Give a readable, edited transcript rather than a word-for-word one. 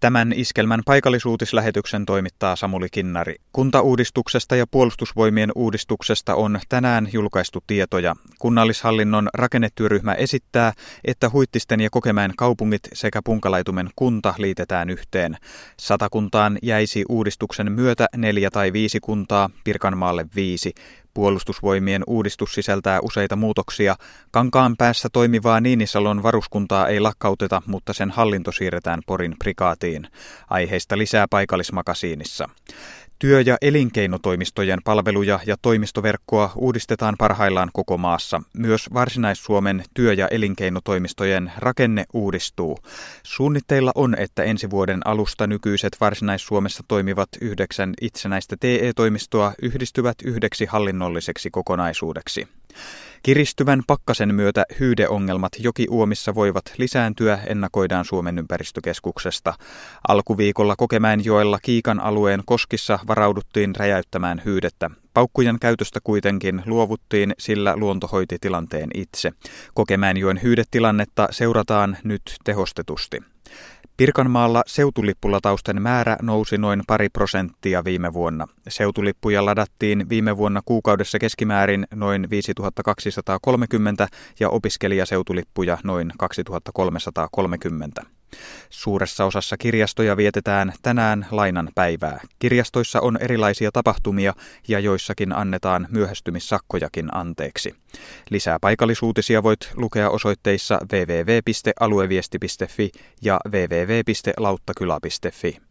Tämän iskelmän paikallisuutislähetyksen toimittaa Samuli Kinnari. Kuntauudistuksesta ja puolustusvoimien uudistuksesta on tänään julkaistu tietoja. Kunnallishallinnon rakennetyöryhmä esittää, että Huittisten ja Kokemäen kaupungit sekä Punkalaitumen kunta liitetään yhteen. Satakuntaan jäisi uudistuksen myötä 4 tai 5 kuntaa, Pirkanmaalle 5. Puolustusvoimien uudistus sisältää useita muutoksia. Kankaanpäässä toimivaa Niinisalon varuskuntaa ei lakkauteta, mutta sen hallinto siirretään Porin prikaatiin. Aiheista lisää paikallismakasiinissa. Työ- ja elinkeinotoimistojen palveluja ja toimistoverkkoa uudistetaan parhaillaan koko maassa. Myös Varsinais-Suomen työ- ja elinkeinotoimistojen rakenne uudistuu. Suunnitteilla on, että ensi vuoden alusta nykyiset Varsinais-Suomessa toimivat 9 itsenäistä TE-toimistoa yhdistyvät yhdeksi hallinnolliseksi kokonaisuudeksi. Kiristyvän pakkasen myötä hyydeongelmat jokiuomissa voivat lisääntyä, ennakoidaan Suomen ympäristökeskuksesta. Alkuviikolla Kokemäenjoella Kiikan alueen koskissa varauduttiin räjäyttämään hyydettä. Paukkujen käytöstä kuitenkin luovuttiin, sillä luonto hoiti tilanteen itse. Kokemäenjoen hyydetilannetta seurataan nyt tehostetusti. Pirkanmaalla seutulippulautausten määrä nousi noin 2% viime vuonna. Seutulippuja ladattiin viime vuonna kuukaudessa keskimäärin noin 5230 ja opiskelijaseutulippuja noin 2330. Suuressa osassa kirjastoja vietetään tänään lainan päivää. Kirjastoissa on erilaisia tapahtumia ja joissakin annetaan myöhästymissakkojakin anteeksi. Lisää paikallisuutisia voit lukea osoitteissa www.alueviesti.fi ja www.lauttakyla.fi.